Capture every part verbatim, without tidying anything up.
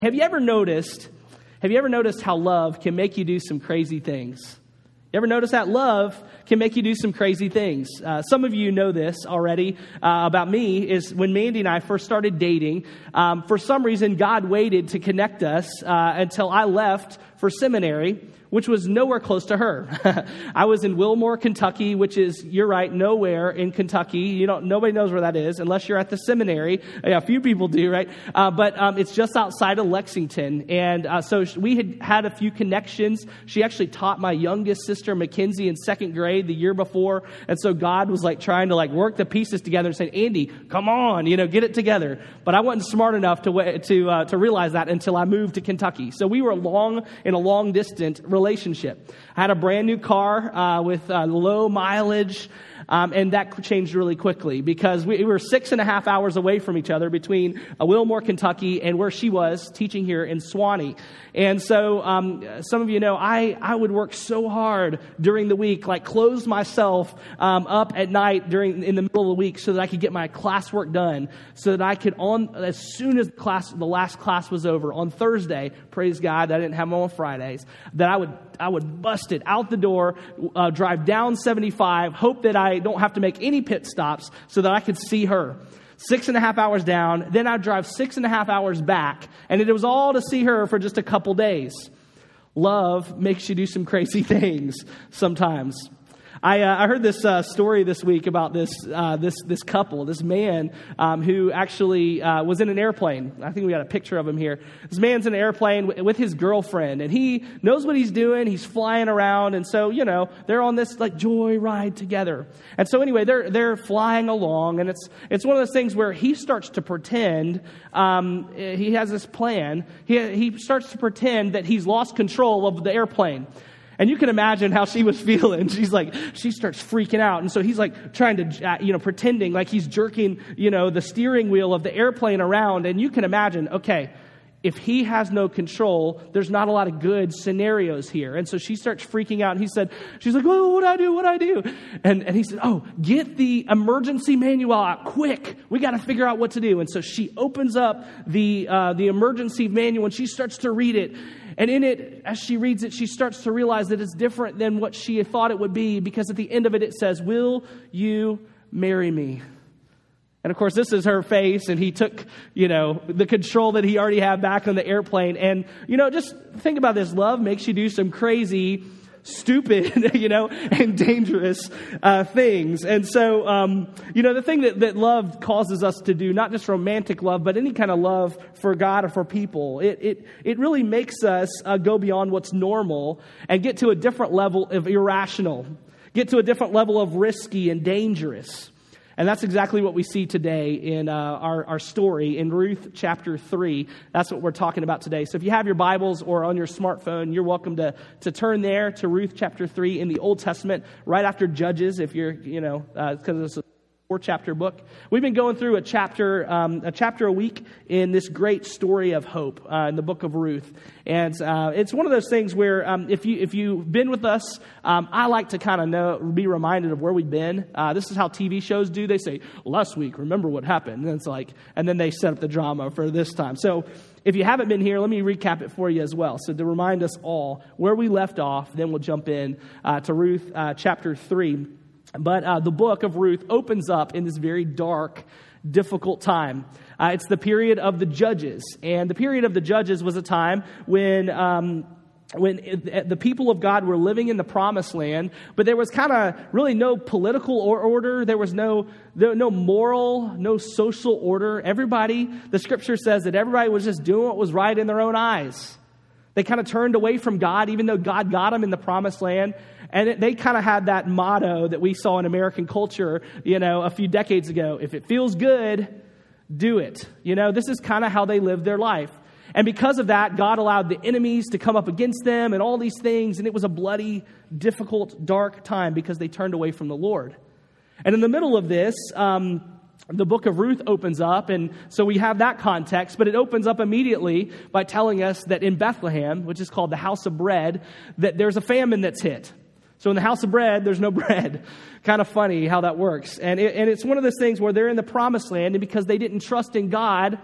Have you ever noticed, have you ever noticed how love can make you do some crazy things? You ever notice that love can make you do some crazy things? Uh, some of you know this already uh, about me, is when Mandy and I first started dating, um, for some reason God waited to connect us uh, until I left for seminary, which was nowhere close to her. I was in Wilmore, Kentucky, which is, you're right, nowhere in Kentucky. You don't, nobody knows where that is unless you're at the seminary. Yeah, a few people do, right? Uh, but um, it's just outside of Lexington. And uh, so we had had a few connections. She actually taught my youngest sister, Mackenzie, in second grade the year before. And so God was like trying to like work the pieces together and saying, Andy, come on, you know, get it together. But I wasn't smart enough to to uh, to realize that until I moved to Kentucky. So we were long in a long distant relationship. relationship. I had a brand new car uh, with uh, low mileage, um, and that changed really quickly because we, we were six and a half hours away from each other between uh, Wilmore, Kentucky, and where she was teaching here in Swanee. And so um, some of you know, I, I would work so hard during the week, like close myself um, up at night during in the middle of the week so that I could get my classwork done, so that I could, on as soon as class the last class was over on Thursday, praise God, I didn't have them on Fridays, that I would I would bust it out the door, uh, drive down seventy-five, hope that I don't have to make any pit stops so that I could see her. Six and a half hours down, then I'd drive six and a half hours back, and it was all to see her for just a couple days. Love makes you do some crazy things sometimes. I, uh, I heard this uh, story this week about this uh, this this couple, this man um, who actually uh, was in an airplane. I think we got a picture of him here. This man's in an airplane w- with his girlfriend, and he knows what he's doing. He's flying around, and so you know they're on this like joy ride together. And so anyway, they're they're flying along, and it's it's one of those things where he starts to pretend um, he has this plan. He he starts to pretend that he's lost control of the airplane. And you can imagine how she was feeling. She's like, she starts freaking out. And so he's like trying to, you know, pretending like he's jerking, you know, the steering wheel of the airplane around. And you can imagine, okay, if he has no control, there's not a lot of good scenarios here. And so she starts freaking out. And he said, she's like, oh, what do I do? What do I do? And, and he said, oh, get the emergency manual out quick. We got to figure out what to do. And so she opens up the, uh, the emergency manual and she starts to read it. And in it, as she reads it, she starts to realize that it's different than what she had thought it would be, because at the end of it, it says, will you marry me? And of course, this is her face, and he took, you know, the control that he already had back on the airplane. And, you know, just think about this. Love makes you do some crazy, stupid, you know, and dangerous uh, things. And so, um, you know, the thing that, that love causes us to do, not just romantic love, but any kind of love for God or for people, it it it really makes us uh, go beyond what's normal and get to a different level of irrational, get to a different level of risky and dangerous. And that's exactly what we see today in uh, our, our story in Ruth chapter three. That's what we're talking about today. So if you have your Bibles or on your smartphone, you're welcome to, to turn there to Ruth chapter three in the Old Testament, right after Judges, if you're, you know, because uh, it's a four-chapter book. We've been going through a chapter, um, a chapter a week in this great story of hope uh, in the book of Ruth, and uh, it's one of those things where um, if you if you've been with us, um, I like to kind of know, be reminded of where we've been. Uh, this is how T V shows do. They say last week, remember what happened, and it's like, and then they set up the drama for this time. So if you haven't been here, let me recap it for you as well. So to remind us all where we left off, then we'll jump in uh, to Ruth uh, chapter three. But uh, the book of Ruth opens up in this very dark, difficult time. Uh, it's the period of the Judges. And the period of the Judges was a time when um, when it, the people of God were living in the promised land, but there was kind of really no political or order. There was no, no no moral, no social order. Everybody, the scripture says that everybody was just doing what was right in their own eyes. They kind of turned away from God, even though God got them in the promised land. And it, they kind of had that motto that we saw in American culture, you know, a few decades ago. If it feels good, do it. You know, this is kind of how they lived their life. And because of that, God allowed the enemies to come up against them and all these things. And it was a bloody, difficult, dark time because they turned away from the Lord. And in the middle of this, um, the book of Ruth opens up, and so we have that context, but it opens up immediately by telling us that in Bethlehem, which is called the house of bread, that there's a famine that's hit. So in the house of bread, there's no bread. Kind of funny how that works. And, it, and it's one of those things where they're in the promised land, and because they didn't trust in God,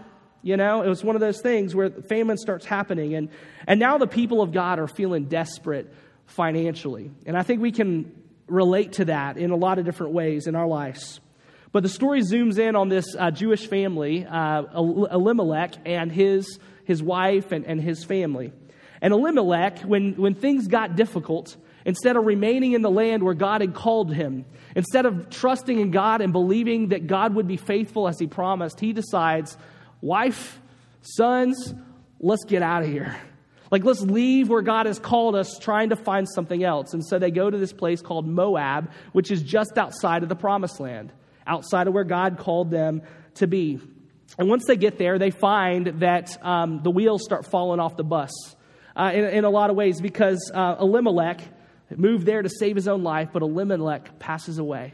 You know, it was one of those things where famine starts happening. And, and now the people of God are feeling desperate financially. And I think we can relate to that in a lot of different ways in our lives. But the story zooms in on this uh, Jewish family, uh, Elimelech and his his wife and, and his family. And Elimelech, when, when things got difficult, instead of remaining in the land where God had called him, instead of trusting in God and believing that God would be faithful as he promised, he decides, wife, sons, let's get out of here. Like, let's leave where God has called us, trying to find something else. And so they go to this place called Moab, which is just outside of the promised land, outside of where God called them to be. And once they get there, they find that um, the wheels start falling off the bus uh, in, in a lot of ways, because uh, Elimelech moved there to save his own life, but Elimelech passes away.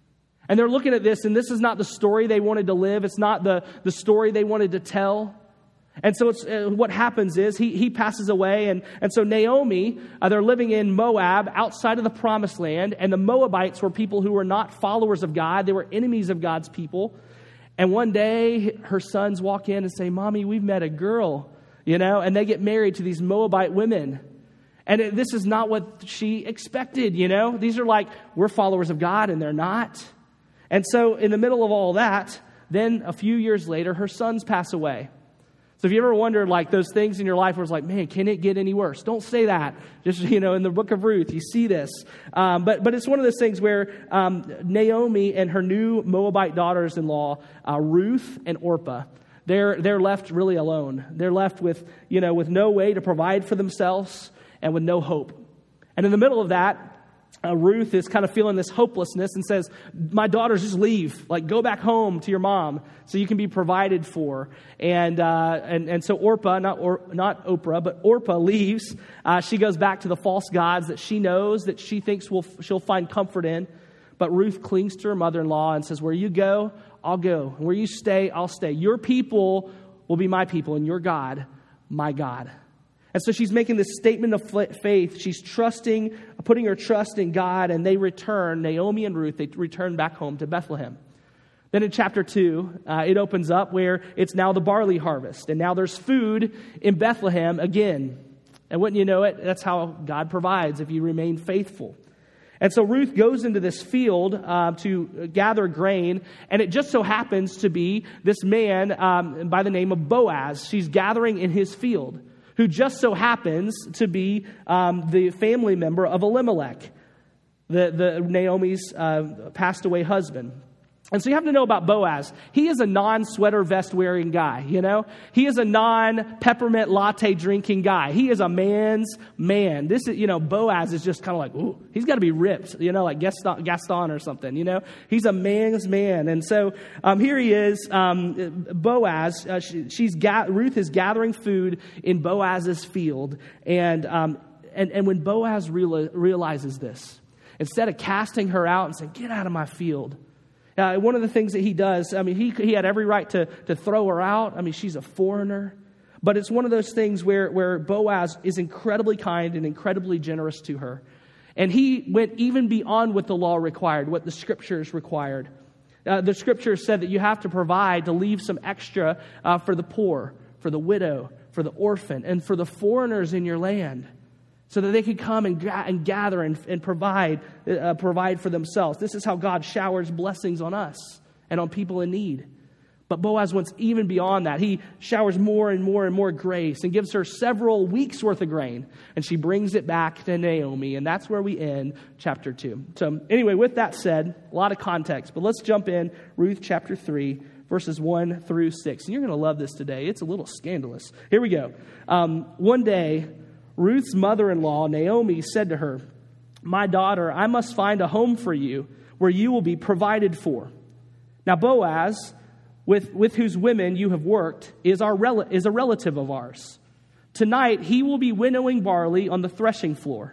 And they're looking at this, and this is not the story they wanted to live. It's not the, the story they wanted to tell. And so it's, uh, what happens is he, he passes away. And, and so Naomi, uh, they're living in Moab outside of the promised land. And the Moabites were people who were not followers of God. They were enemies of God's people. And one day her sons walk in and say, Mommy, we've met a girl, you know, and they get married to these Moabite women. And it, this is not what she expected, you know. These are like, we're followers of God, and they're not. And so in the middle of all that, then a few years later, her sons pass away. So if you ever wondered, like, those things in your life where it's like, man, can it get any worse? Don't say that. Just, you know, in the book of Ruth, you see this. Um, but but it's one of those things where um, Naomi and her new Moabite daughters-in-law, uh, Ruth and Orpah, they're they're left really alone. They're left with, you know, with no way to provide for themselves and with no hope. And in the middle of that, Uh, Ruth is kind of feeling this hopelessness and says, my daughters, just leave. Like, go back home to your mom so you can be provided for. And uh, and and so Orpah, not or, not Oprah, but Orpah leaves. Uh, she goes back to the false gods that she knows, that she thinks will she'll find comfort in. But Ruth clings to her mother-in-law and says, where you go, I'll go. And where you stay, I'll stay. Your people will be my people, and your God, my God. And so she's making this statement of faith. She's trusting, putting her trust in God, and they return, Naomi and Ruth, they return back home to Bethlehem. Then in chapter two, uh, it opens up where it's now the barley harvest. And now there's food in Bethlehem again. And wouldn't you know it, that's how God provides if you remain faithful. And so Ruth goes into this field uh, to gather grain, and it just so happens to be this man um, by the name of Boaz. She's gathering in his field, who just so happens to be um, the family member of Elimelech, the, the Naomi's uh, passed away husband. And so you have to know about Boaz. He is a non-sweater vest wearing guy, you know? He is a non-peppermint latte drinking guy. He is a man's man. This is, you know, Boaz is just kind of like, ooh, he's got to be ripped, you know, like Gaston, Gaston or something, you know? He's a man's man. And so um, here he is, um, Boaz, uh, she, she's ga- Ruth is gathering food in Boaz's field. And, um, and, and when Boaz real- realizes this, instead of casting her out and saying, get out of my field, Uh, one of the things that he does, I mean, he he had every right to, to throw her out. I mean, she's a foreigner. But it's one of those things where, where Boaz is incredibly kind and incredibly generous to her. And he went even beyond what the law required, what the scriptures required. Uh, the scriptures said that you have to provide, to leave some extra uh, for the poor, for the widow, for the orphan, and for the foreigners in your land, so that they could come and, ga- and gather and, and provide uh, provide for themselves. This is how God showers blessings on us and on people in need. But Boaz went even beyond that. He showers more and more and more grace and gives her several weeks' worth of grain. And she brings it back to Naomi. And that's where we end chapter two. So anyway, with that said, a lot of context. But let's jump in Ruth chapter three, verses one through six. And you're going to love this today. It's a little scandalous. Here we go. Um, one day, Ruth's mother-in-law, Naomi, said to her, my daughter, I must find a home for you where you will be provided for. Now Boaz, with, with whose women you have worked, is, our rel- is a relative of ours. Tonight he will be winnowing barley on the threshing floor.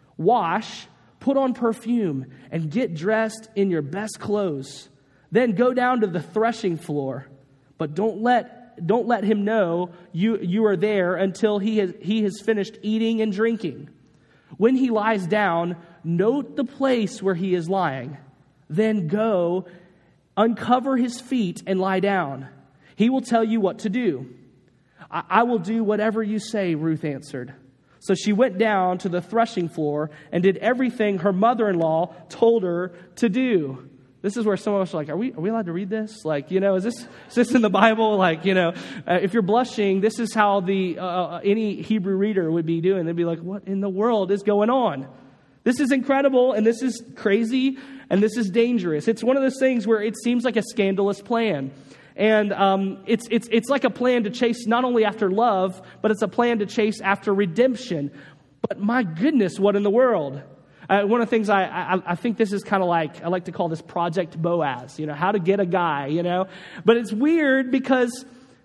Wash, put on perfume, and get dressed in your best clothes. Then go down to the threshing floor, but don't let Don't let him know you, you are there until he has, he has finished eating and drinking. When he lies down, note the place where he is lying. Then go, uncover his feet and lie down. He will tell you what to do. I, I will do whatever you say, Ruth answered. So she went down to the threshing floor and did everything her mother-in-law told her to do. This is where some of us are like, are we are we allowed to read this? Like, you know, is this is this in the Bible? Like, you know, uh, if you're blushing, this is how the uh, any Hebrew reader would be doing. They'd be like, what in the world is going on? This is incredible, and this is crazy, and this is dangerous. It's one of those things where it seems like a scandalous plan. And um, it's it's it's like a plan to chase not only after love, but it's a plan to chase after redemption. But my goodness, what in the world? Uh, one of the things I, I, I think this is kind of like, I like to call this Project Boaz, you know, how to get a guy, you know. But it's weird because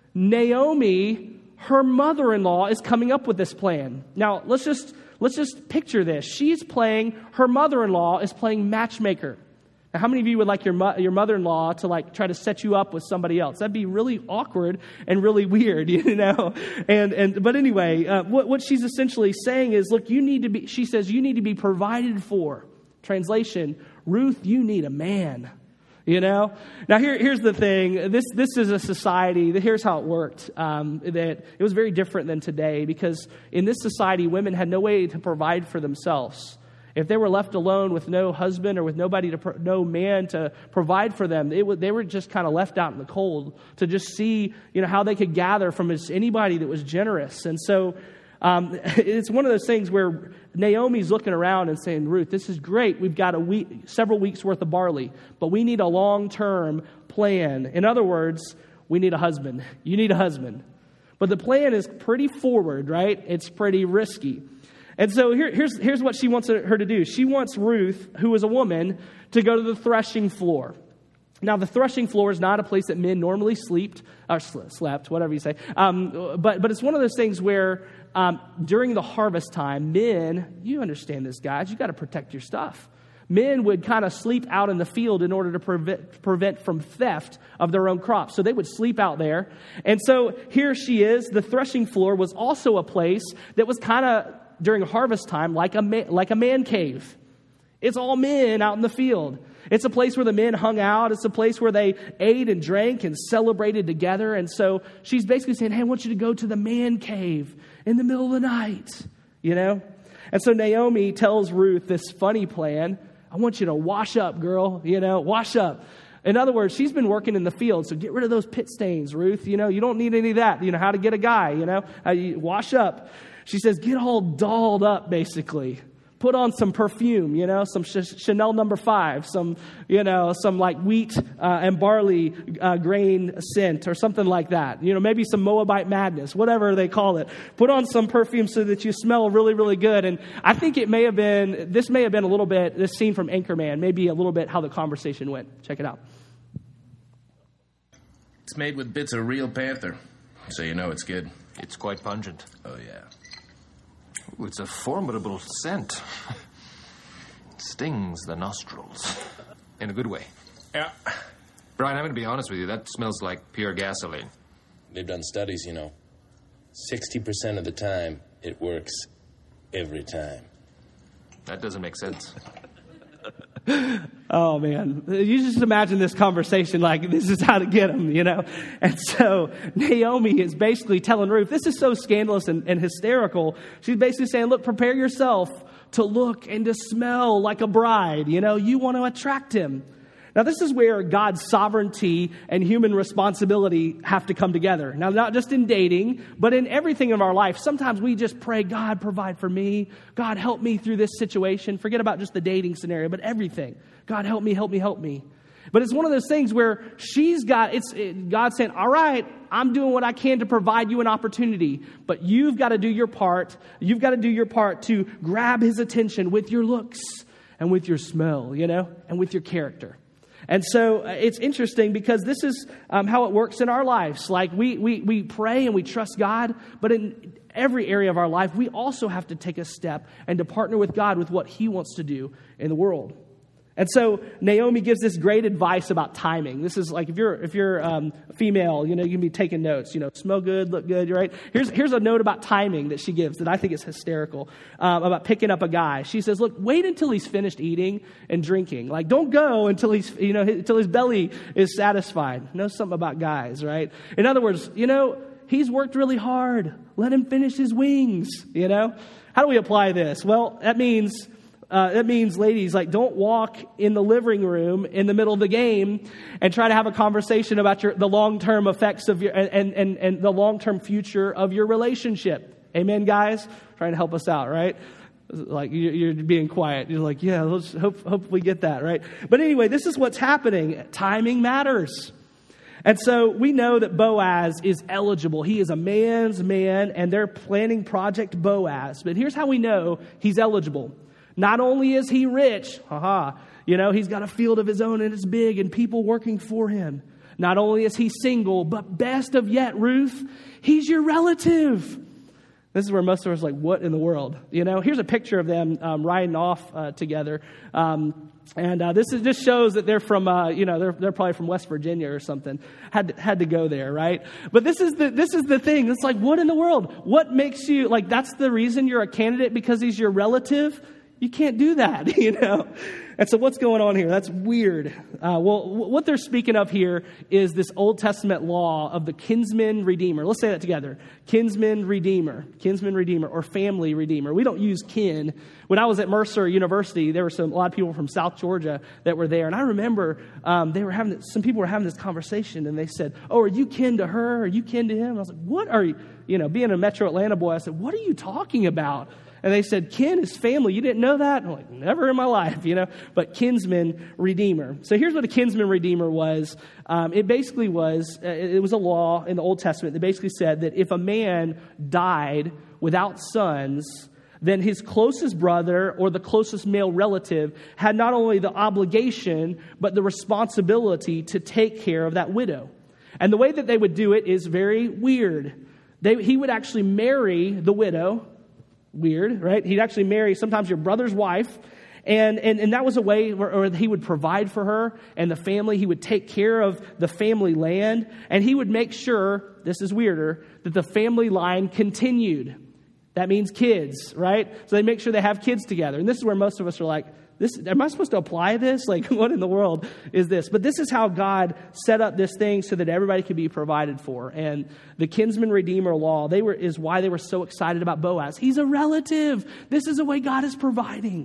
Naomi, her mother-in-law, is coming up with this plan. Now, let's just let's just picture this. She's playing, her mother-in-law is playing matchmaker. Now, how many of you would like your mo- your mother-in-law to like try to set you up with somebody else? That'd be really awkward and really weird, you know. And and but anyway, uh, what what she's essentially saying is, look, you need to be. She says you need to be provided for. Translation: Ruth, you need a man. You know. Now here here's the thing. This this is a society. Here's how it worked. Um, that it was very different than today, because in this society, women had no way to provide for themselves. If they were left alone with no husband or with nobody to, pro- no man to provide for them, they, w- they were just kind of left out in the cold to just see, you know, how they could gather from anybody that was generous. And so um, it's one of those things where Naomi's looking around and saying, Ruth, this is great. We've got a week, several weeks worth of barley, but we need a long-term plan. In other words, we need a husband. You need a husband. But the plan is pretty forward, right? It's pretty risky. And so here, here's, here's what she wants her to do. She wants Ruth, who is a woman, to go to the threshing floor. Now, the threshing floor is not a place that men normally slept, or slept, whatever you say. Um, but, but it's one of those things where um, during the harvest time, men, you understand this, guys, you got to protect your stuff. Men would kind of sleep out in the field in order to prevent, prevent from theft of their own crops. So they would sleep out there. And so here she is. The threshing floor was also a place that was kind of, during harvest time, like a man, like a man cave. It's all men out in the field. It's a place where the men hung out. It's a place where they ate and drank and celebrated together. And so she's basically saying, hey, I want you to go to the man cave in the middle of the night, you know? And so Naomi tells Ruth this funny plan. I want you to wash up, girl, you know, wash up. In other words, she's been working in the field, so get rid of those pit stains, Ruth. You know, you don't need any of that. You know, how to get a guy, you know, how you wash up. She says, get all dolled up, basically. Put on some perfume, you know, some Ch- Chanel number five, some, you know, some like wheat uh, and barley uh, grain scent or something like that. You know, maybe some Moabite madness, whatever they call it. Put on some perfume so that you smell really, really good. And I think it may have been, this may have been a little bit, this scene from Anchorman, maybe a little bit how the conversation went. Check it out. It's made with bits of real panther, so you know it's good. It's quite pungent. Oh, yeah. Ooh, it's a formidable scent. Stings the nostrils. In a good way. Yeah. Brian, I'm going to be honest with you. That smells like pure gasoline. They've done studies, you know. sixty percent of the time, it works every time. That doesn't make sense. Oh, man. You just imagine this conversation like this is how to get them, you know. And so Naomi is basically telling Ruth, this is so scandalous and, and hysterical. She's basically saying, look, prepare yourself to look and to smell like a bride. You know, you want to attract him. Now, this is where God's sovereignty and human responsibility have to come together. Now, not just in dating, but in everything in our life. Sometimes we just pray, God, provide for me. God, help me through this situation. Forget about just the dating scenario, but everything. God, help me, help me, help me. But it's one of those things where she's got, it's it, God saying, all right, I'm doing what I can to provide you an opportunity, but you've got to do your part. You've got to do your part to grab his attention with your looks and with your smell, you know, and with your character. And so uh, it's interesting because this is um, how it works in our lives. Like we, we we pray and we trust God, but in every area of our life, we also have to take a step and to partner with God with what he wants to do in the world. And so Naomi gives this great advice about timing. This is like if you're if you're um, female, you know, you can be taking notes. You know, smell good, look good, right? Here's here's a note about timing that she gives that I think is hysterical um, about picking up a guy. She says, "Look, wait until he's finished eating and drinking. Like, don't go until he's you know until his belly is satisfied." Know something about guys, right? In other words, you know, he's worked really hard. Let him finish his wings. You know, how do we apply this? Well, that means. Uh, that means, ladies, like, don't walk in the living room in the middle of the game and try to have a conversation about your the long-term effects of your and and and the long-term future of your relationship. Amen, guys? Trying to help us out, right? Like, you're being quiet. You're like, yeah, let's hope hope we get that, right? But anyway, this is what's happening. Timing matters. And so we know that Boaz is eligible. He is a man's man, and they're planning Project Boaz. But here's how we know he's eligible. Not only is he rich, haha, you know, he's got a field of his own and it's big and people working for him. Not only is he single, but best of yet, Ruth, he's your relative. This is where most of us are like, what in the world? You know, here's a picture of them um, riding off uh, together. Um, and uh, this is, just shows that they're from, uh, you know, they're they're probably from West Virginia or something. Had to, had to go there, right? But this is the this is the thing. It's like, what in the world? What makes you, like, that's the reason you're a candidate because he's your relative? You can't do that, you know. And so what's going on here? That's weird. Uh, well, what they're speaking of here is this Old Testament law of the kinsman redeemer. Let's say that together. Kinsman redeemer, kinsman redeemer, or family redeemer. We don't use kin. When I was at Mercer University, there were some a lot of people from South Georgia that were there, and I remember um, they were having some people were having this conversation, and they said, "Oh, are you kin to her? Are you kin to him?" And I was like, "What are you?" You know, being a Metro Atlanta boy, I said, "What are you talking about?" And they said, kin is family. You didn't know that? And I'm like, never in my life, you know. But kinsman redeemer. So here's what a kinsman redeemer was. Um, it basically was, uh, it was a law in the Old Testament that basically said that if a man died without sons, then his closest brother or the closest male relative had not only the obligation, but the responsibility to take care of that widow. And the way that they would do it is very weird. They, he would actually marry the widow. Weird, right? He'd actually marry sometimes your brother's wife. And, and, and that was a way where, where he would provide for her and the family. He would take care of the family land. And he would make sure, this is weirder, that the family line continued. That means kids, right? So they make sure they have kids together. And this is where most of us are like, This, am I supposed to apply this? Like, what in the world is this? But this is how God set up this thing so that everybody could be provided for. And the kinsman redeemer law, they were is why they were so excited about Boaz. He's a relative. This is the way God is providing.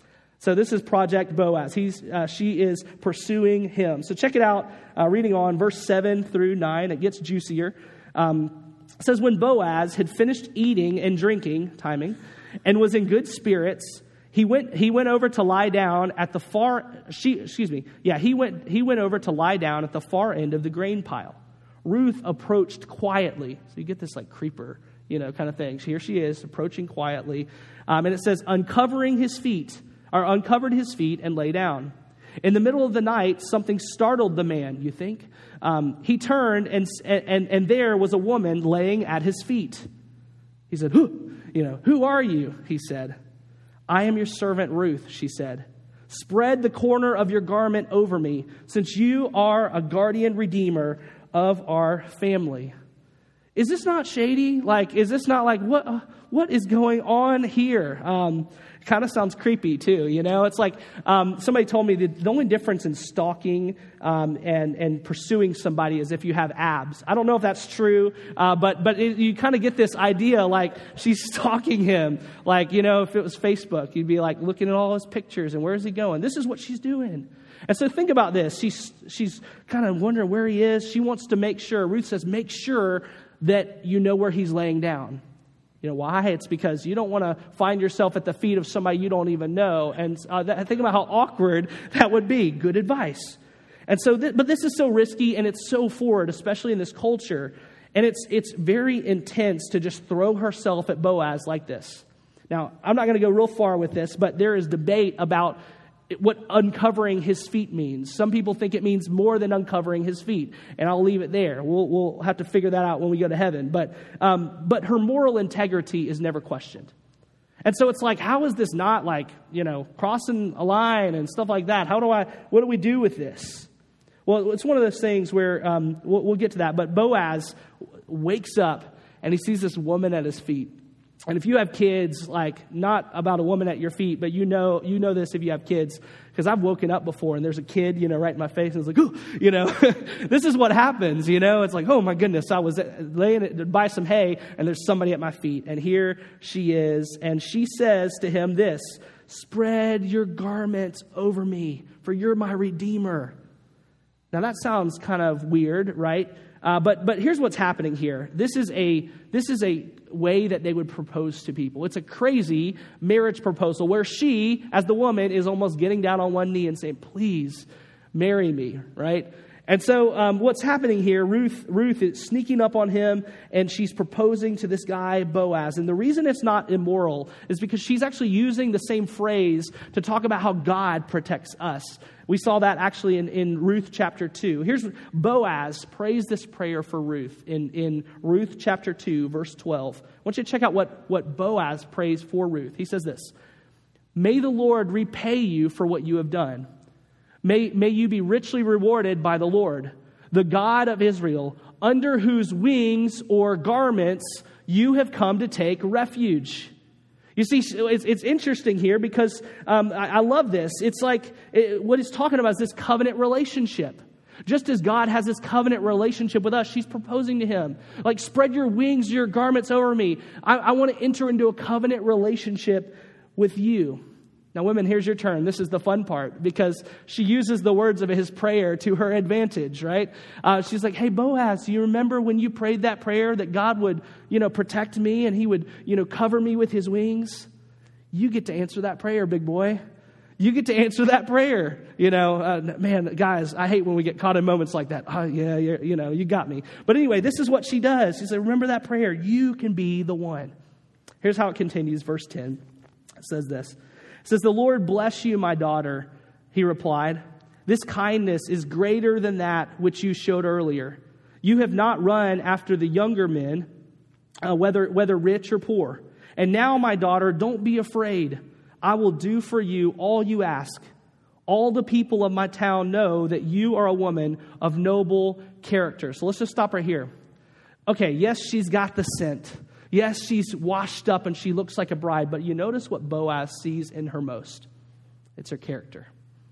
So this is Project Boaz. He's uh, she is pursuing him. So check it out. Uh, reading on verse seven through nine, it gets juicier. Um, it says, when Boaz had finished eating and drinking, timing, and was in good spirits, He went. He went over to lie down at the far. She, excuse me. Yeah, he went. He went over to lie down at the far end of the grain pile. Ruth approached quietly. So you get this like creeper, you know, kind of thing. Here she is approaching quietly, um, and it says, uncovering his feet, or uncovered his feet and lay down. In the middle of the night, something startled the man. You think? Um, he turned, and and and there was a woman laying at his feet. He said, "Who, you know, who are you?" He said. "I am your servant Ruth," she said. "Spread the corner of your garment over me, since you are a guardian redeemer of our family." Is this not shady? Like, is this not like, what uh, what is going on here? Um, kind of sounds creepy too, you know? It's like um, somebody told me that the only difference in stalking um, and, and pursuing somebody is if you have abs. I don't know if that's true, uh, but but it, you kind of get this idea like she's stalking him. Like, you know, if it was Facebook, you'd be like looking at all his pictures and where's he going? This is what she's doing. And so think about this. She's, she's kind of wondering where he is. She wants to make sure, Ruth says, make sure that you know where he's laying down. You know why? It's because you don't want to find yourself at the feet of somebody you don't even know. And uh, that, think about how awkward that would be. Good advice. And so, th- but this is so risky and it's so forward, especially in this culture. And it's it's very intense to just throw herself at Boaz like this. Now, I'm not going to go real far with this, but there is debate about what uncovering his feet means. Some people think it means more than uncovering his feet, and I'll leave it there. We'll we'll have to figure that out when we go to heaven. But um, but her moral integrity is never questioned. And so it's like, how is this not like, you know, crossing a line and stuff like that? How do I, what do we do with this? Well, it's one of those things where, um, we'll, we'll get to that, but Boaz wakes up and he sees this woman at his feet. And if you have kids, like, not about a woman at your feet, but you know you know this if you have kids, because I've woken up before and there's a kid, you know, right in my face, and it's like, ooh, you know, this is what happens, you know. It's like, oh, my goodness, I was laying by some hay, and there's somebody at my feet, and here she is, and she says to him this, spread your garments over me, for you're my Redeemer. Now, that sounds kind of weird, right? Uh, but but here's what's happening here. This is a this is a way that they would propose to people. It's a crazy marriage proposal where she, as the woman, is almost getting down on one knee and saying, "Please, marry me," right? And so um, what's happening here? Ruth Ruth is sneaking up on him, and she's proposing to this guy Boaz. And the reason it's not immoral is because she's actually using the same phrase to talk about how God protects us. We saw that actually in, in Ruth chapter two. Here's Boaz prays this prayer for Ruth in, in Ruth chapter two, verse twelve. I want you to check out what, what Boaz prays for Ruth. He says this, "May the Lord repay you for what you have done. May, may you be richly rewarded by the Lord, the God of Israel, under whose wings or garments you have come to take refuge." You see, it's, it's interesting here because um, I, I love this. It's like it, what he's talking about is this covenant relationship. Just as God has this covenant relationship with us, she's proposing to him. Like, spread your wings, your garments over me. I, I want to enter into a covenant relationship with you. Now, women, here's your turn. This is the fun part because she uses the words of his prayer to her advantage, right? Uh, she's like, "Hey, Boaz, do you remember when you prayed that prayer that God would, you know, protect me and he would, you know, cover me with his wings? You get to answer that prayer, big boy. You get to answer that prayer." You know, uh, man, guys, I hate when we get caught in moments like that. Oh, yeah, yeah, you know, you got me. But anyway, this is what she does. She said, "Remember that prayer. You can be the one." Here's how it continues, verse ten. It says this. It says, "The Lord bless you, my daughter," he replied. "This kindness is greater than that which you showed earlier. You have not run after the younger men, uh, whether whether rich or poor. And now, my daughter, don't be afraid. I will do for you all you ask. All the people of my town know that you are a woman of noble character." So let's just stop right here. Okay, yes, she's got the scent. Yes, she's washed up and she looks like a bride, but you notice what Boaz sees in her most. It's her character.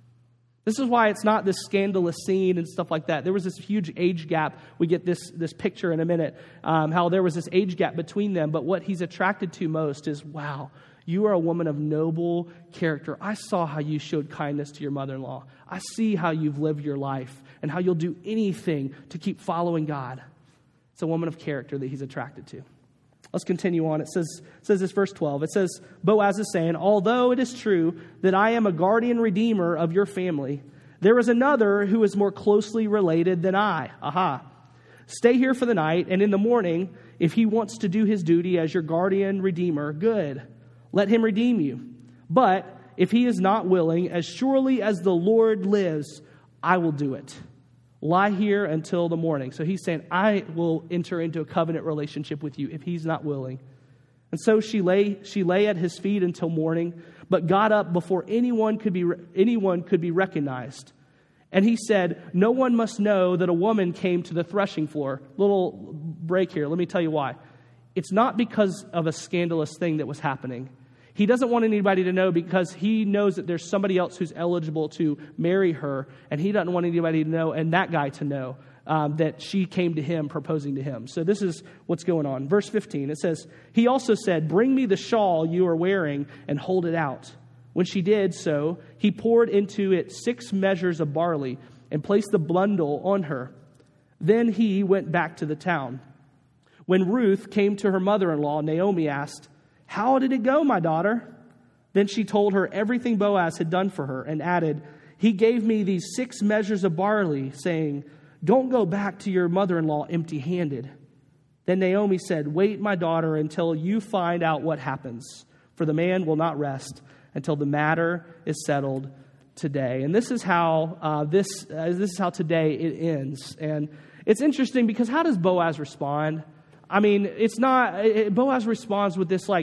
This is why it's not this scandalous scene and stuff like that. There was this huge age gap. We get this, this picture in a minute, um, how there was this age gap between them. But what he's attracted to most is, wow, you are a woman of noble character. I saw how you showed kindness to your mother-in-law. I see how you've lived your life and how you'll do anything to keep following God. It's a woman of character that he's attracted to. Let's continue on. It says, it says this, verse twelve. It says, Boaz is saying, "Although it is true that I am a guardian redeemer of your family, there is another who is more closely related than I. Aha. Stay here for the night, and in the morning, if he wants to do his duty as your guardian redeemer, good. Let him redeem you. But if he is not willing, as surely as the Lord lives, I will do it. Lie here until the morning." So he's saying, I will enter into a covenant relationship with you if he's not willing. And so she lay she lay at his feet until morning, but got up before anyone could be anyone could be recognized. And he said, "No one must know that a woman came to the threshing floor." Little break here. Let me tell you why. It's not because of a scandalous thing that was happening. He doesn't want anybody to know because he knows that there's somebody else who's eligible to marry her, and he doesn't want anybody to know, and that guy to know, um, that she came to him proposing to him. So this is what's going on. Verse fifteen, it says, "He also said, 'Bring me the shawl you are wearing and hold it out.' When she did so, he poured into it six measures of barley and placed the bundle on her. Then he went back to the town. When Ruth came to her mother-in-law, Naomi asked, 'How did it go, my daughter?' Then she told her everything Boaz had done for her and added, 'He gave me these six measures of barley, saying, don't go back to your mother-in-law empty-handed.' Then Naomi said, 'Wait, my daughter, until you find out what happens, for the man will not rest until the matter is settled today.'" And this is how uh, this uh, this is how today it ends. And it's interesting because how does Boaz respond? I mean, it's not, it, Boaz responds with this like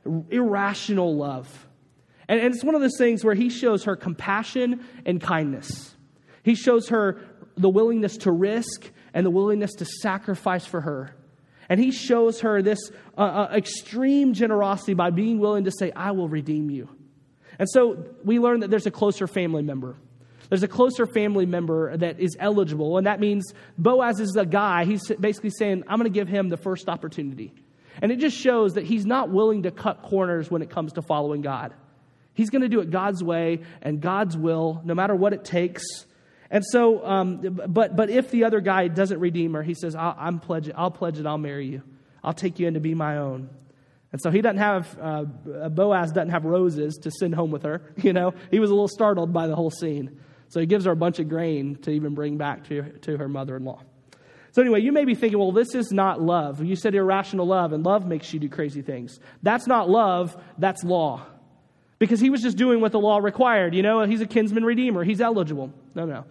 irrational love. And, and it's one of those things where he shows her compassion and kindness. He shows her the willingness to risk and the willingness to sacrifice for her. And he shows her this uh, uh, extreme generosity by being willing to say, I will redeem you. And so we learn that there's a closer family member. There's a closer family member that is eligible. And that means Boaz is a guy. He's basically saying, I'm going to give him the first opportunity. And it just shows that he's not willing to cut corners when it comes to following God. He's going to do it God's way and God's will, no matter what it takes. And so, um, but but if the other guy doesn't redeem her, he says, I'll, I'm pledge it. I'll pledge it. I'll marry you. I'll take you in to be my own. And so he doesn't have, uh, Boaz doesn't have roses to send home with her. You know, he was a little startled by the whole scene. So he gives her a bunch of grain to even bring back to, to her mother-in-law. So anyway, you may be thinking, well, this is not love. You said irrational love, and love makes you do crazy things. That's not love. That's law. Because he was just doing what the law required. You know, he's a kinsman redeemer. He's eligible. No, no.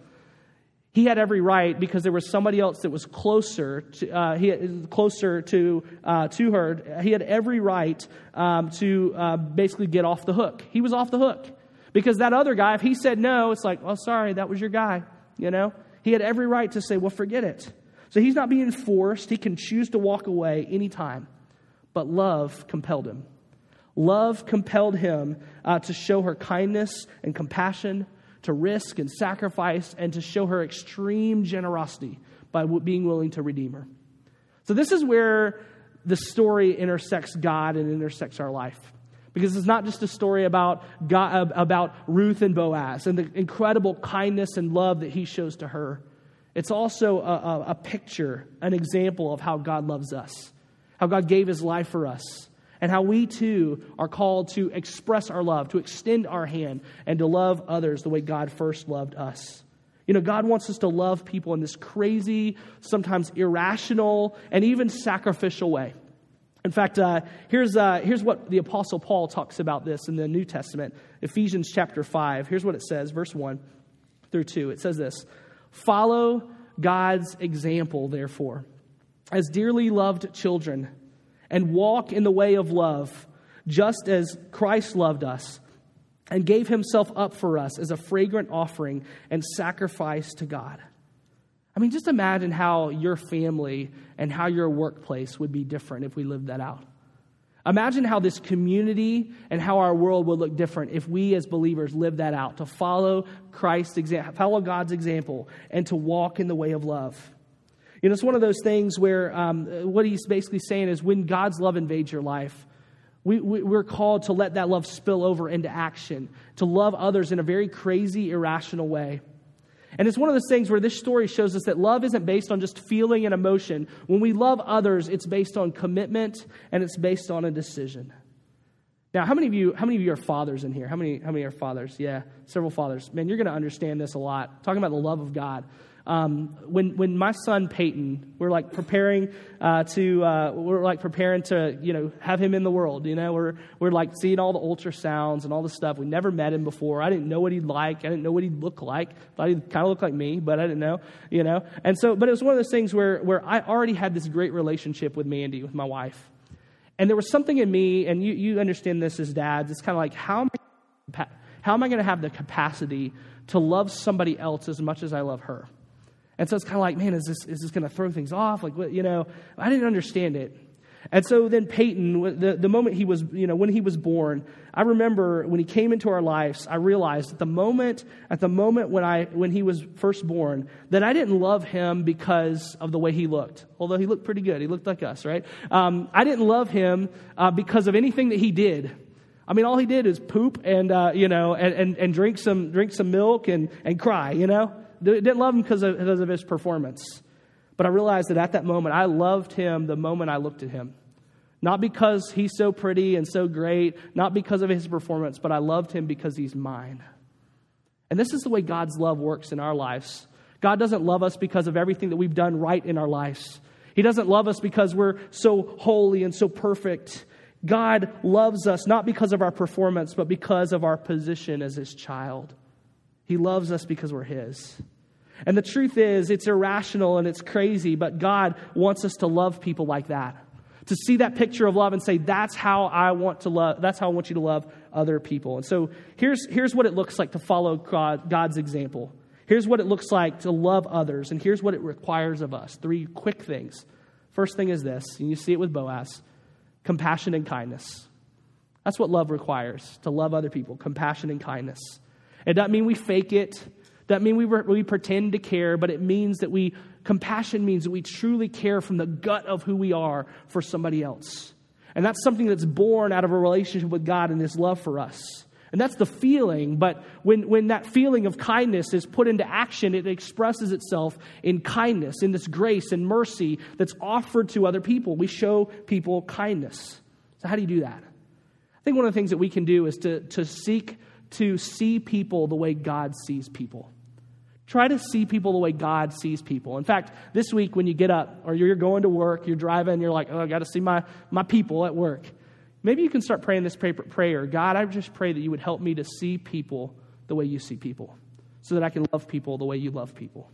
He had every right because there was somebody else that was closer to, uh, he had, closer to uh, to her. He had every right um, to uh, basically get off the hook. He was off the hook. Because that other guy, if he said no, it's like, well, sorry, that was your guy. You know, he had every right to say, well, forget it. So he's not being forced. He can choose to walk away anytime. But love compelled him. Love compelled him uh, to show her kindness and compassion, to risk and sacrifice, and to show her extreme generosity by w- being willing to redeem her. So this is where the story intersects God and intersects our life. Because it's not just a story about God, about Ruth and Boaz and the incredible kindness and love that he shows to her. It's also a, a, a picture, an example of how God loves us, how God gave his life for us, and how we too are called to express our love, to extend our hand, and to love others the way God first loved us. You know, God wants us to love people in this crazy, sometimes irrational, and even sacrificial way. In fact, uh, here's uh, here's what the Apostle Paul talks about this in the New Testament. Ephesians chapter five. Here's what it says, verse one through two. It says this: Follow God's example, therefore, as dearly loved children, and walk in the way of love, just as Christ loved us, and gave himself up for us as a fragrant offering and sacrifice to God. I mean, just imagine how your family and how your workplace would be different if we lived that out. Imagine how this community and how our world would look different if we as believers lived that out, to follow Christ's example, follow God's example, and to walk in the way of love. You know, it's one of those things where um, what he's basically saying is when God's love invades your life, we, we, we're called to let that love spill over into action, to love others in a very crazy, irrational way. And it's one of those things where this story shows us that love isn't based on just feeling and emotion. When we love others, it's based on commitment and it's based on a decision. Now, how many of you, how many of you are fathers in here? How many, how many are fathers? Yeah, several fathers. Man, you're going to understand this a lot. Talking about the love of God. Um, when when my son Peyton, we're like preparing uh, to uh, we're like preparing to you know have him in the world. You know, we're we're like seeing all the ultrasounds and all the stuff. We never met him before. I didn't know what he'd like. I didn't know what he'd look like. Thought he'd kind of look like me, but I didn't know. You know, and so but it was one of those things where where I already had this great relationship with Mandy, with my wife, and there was something in me, and you you understand this as dads. It's kind of like how am I, how am I going to have the capacity to love somebody else as much as I love her? And so it's kind of like, man, is this is this going to throw things off? Like, what, you know, I didn't understand it. And so then Peyton, the, the moment he was, you know, when he was born, I remember when he came into our lives, I realized at the moment, at the moment when I when he was first born, that I didn't love him because of the way he looked. Although he looked pretty good, he looked like us, right? Um, I didn't love him uh, because of anything that he did. I mean, all he did is poop and uh, you know, and, and and drink some drink some milk and and cry, you know. Didn't love him because of, because of his performance. But I realized that at that moment, I loved him the moment I looked at him. Not because he's so pretty and so great, not because of his performance, but I loved him because he's mine. And this is the way God's love works in our lives. God doesn't love us because of everything that we've done right in our lives. He doesn't love us because we're so holy and so perfect. God loves us not because of our performance, but because of our position as his child. He loves us because we're his. And the truth is, it's irrational and it's crazy, but God wants us to love people like that. To see that picture of love and say, that's how I want to love, that's how I want you to love other people. And so here's, here's what it looks like to follow God, God's example. Here's what it looks like to love others, and here's what it requires of us. Three quick things. First thing is this, and you see it with Boaz, compassion and kindness. That's what love requires, to love other people, compassion and kindness. It doesn't mean we fake it. Doesn't mean we, we pretend to care, but it means that we, compassion means that we truly care from the gut of who we are for somebody else. And that's something that's born out of a relationship with God and His love for us. And that's the feeling, but when, when that feeling of kindness is put into action, it expresses itself in kindness, in this grace and mercy that's offered to other people. We show people kindness. So how do you do that? I think one of the things that we can do is to, to seek to see people the way God sees people. Try to see people the way God sees people. In fact, this week when you get up or you're going to work, you're driving, you're like, oh, I got to see my, my people at work. Maybe you can start praying this prayer. God, I just pray that you would help me to see people the way you see people so that I can love people the way you love people.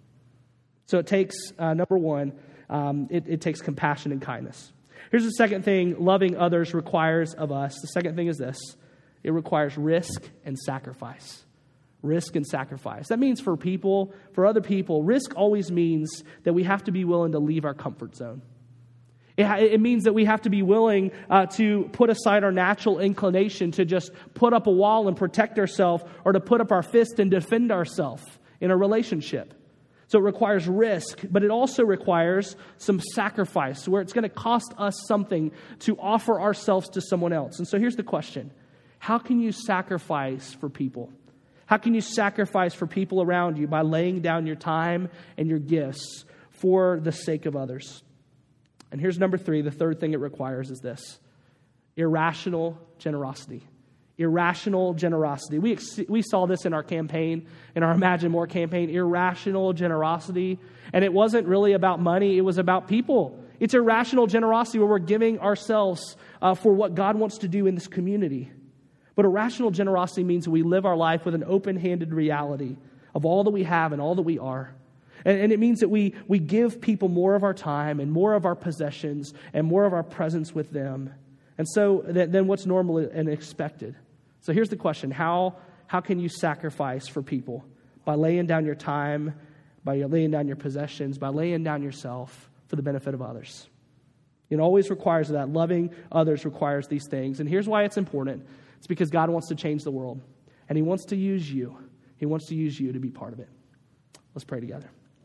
So it takes, uh, number one, um, it, it takes compassion and kindness. Here's the second thing loving others requires of us. The second thing is this. It requires risk and sacrifice. Risk and sacrifice. That means for people, for other people, risk always means that we have to be willing to leave our comfort zone. It, it means that we have to be willing uh, to put aside our natural inclination to just put up a wall and protect ourselves, or to put up our fist and defend ourselves in a relationship. So it requires risk, but it also requires some sacrifice, where it's going to cost us something to offer ourselves to someone else. And so here's the question. How can you sacrifice for people? How can you sacrifice for people around you? By laying down your time and your gifts for the sake of others. And here's number three. The third thing it requires is this. Irrational generosity. Irrational generosity. We, we saw this in our campaign, in our Imagine More campaign. Irrational generosity. And it wasn't really about money. It was about people. It's irrational generosity where we're giving ourselves uh, for what God wants to do in this community. But irrational generosity means that we live our life with an open-handed reality of all that we have and all that we are. And, and it means that we, we give people more of our time and more of our possessions and more of our presence with them. And so that, than what's normal and expected. So here's the question. How, how can you sacrifice for people? By laying down your time, by laying down your possessions, by laying down yourself for the benefit of others. It always requires that. Loving others requires these things. And here's why it's important. It's because God wants to change the world. And He wants to use you. He wants to use you to be part of it. Let's pray together.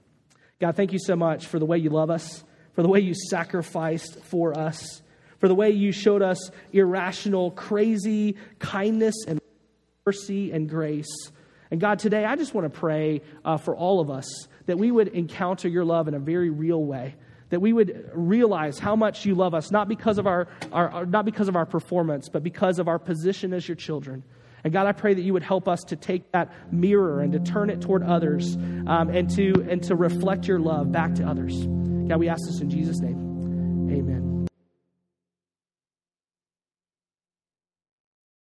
God, thank you so much for the way you love us, for the way you sacrificed for us, for the way you showed us irrational, crazy kindness and mercy and grace. And God, today I just want to pray uh, for all of us that we would encounter your love in a very real way. That we would realize how much you love us, not because of our, our, our not because of our performance, but because of our position as your children. And God, I pray that you would help us to take that mirror and to turn it toward others, um, and to and to reflect your love back to others. God, we ask this in Jesus' name. Amen.